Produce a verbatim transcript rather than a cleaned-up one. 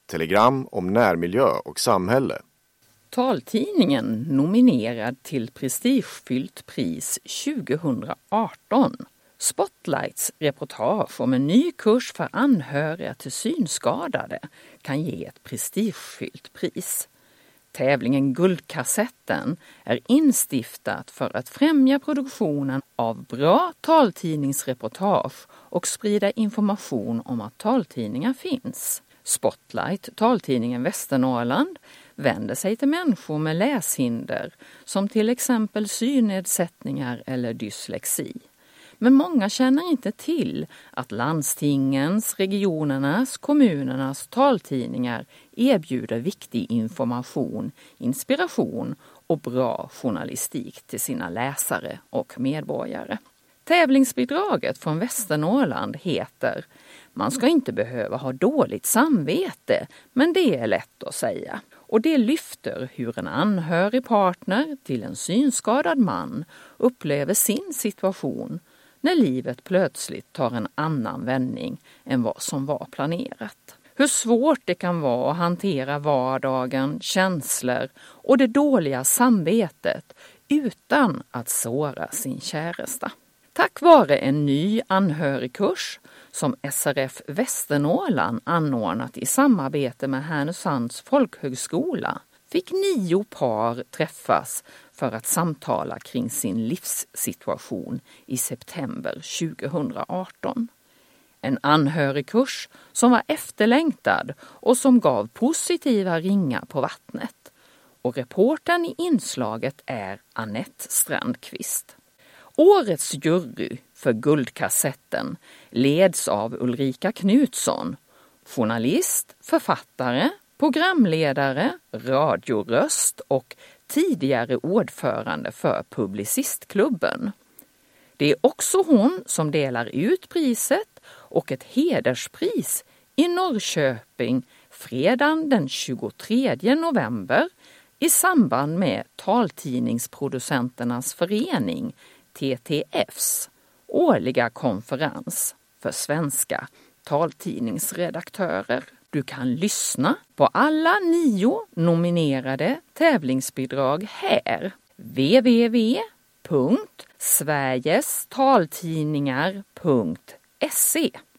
Telegram om närmiljö och samhälle. Taltidningen nominerad till prestigefyllt pris tjugohundraarton. Spotlights reportage om en ny kurs för anhöriga till synskadade kan ge ett prestigefyllt pris. Tävlingen Guldkassetten är instiftat för att främja produktionen av bra taltidningsreportage och sprida information om att taltidningar finns. Spotlight, taltidningen Västernorrland, vänder sig till människor med läshinder som till exempel synnedsättningar eller dyslexi. Men många känner inte till att landstingens, regionernas, kommunernas taltidningar erbjuder viktig information, inspiration och bra journalistik till sina läsare och medborgare. Tävlingsbidraget från Västernorrland heter "Man ska inte behöva ha dåligt samvete, men det är lätt att säga." Och det lyfter hur en anhörig partner till en synskadad man upplever sin situation när livet plötsligt tar en annan vändning än vad som var planerat. Hur svårt det kan vara att hantera vardagen, känslor och det dåliga samvetet utan att såra sin käresta. Tack vare en ny anhörigkurs som S R F Västernorrland anordnat i samarbete med Härnösands folkhögskola fick nio par träffas för att samtala kring sin livssituation i september tjugohundraarton. En anhörigkurs som var efterlängtad och som gav positiva ringar på vattnet. Och reportern i inslaget är Annette Strandqvist. Årets jury för Guldkassetten leds av Ulrika Knutsson, journalist, författare, programledare, radioröst och tidigare ordförande för Publicistklubben. Det är också hon som delar ut priset och ett hederspris i Norrköping fredagen den tjugotredje november i samband med Taltidningsproducenternas förening T T F:s årliga konferens för svenska taltidningsredaktörer. Du kan lyssna på alla nio nominerade tävlingsbidrag här. w w w punkt sveriges taltidningar punkt se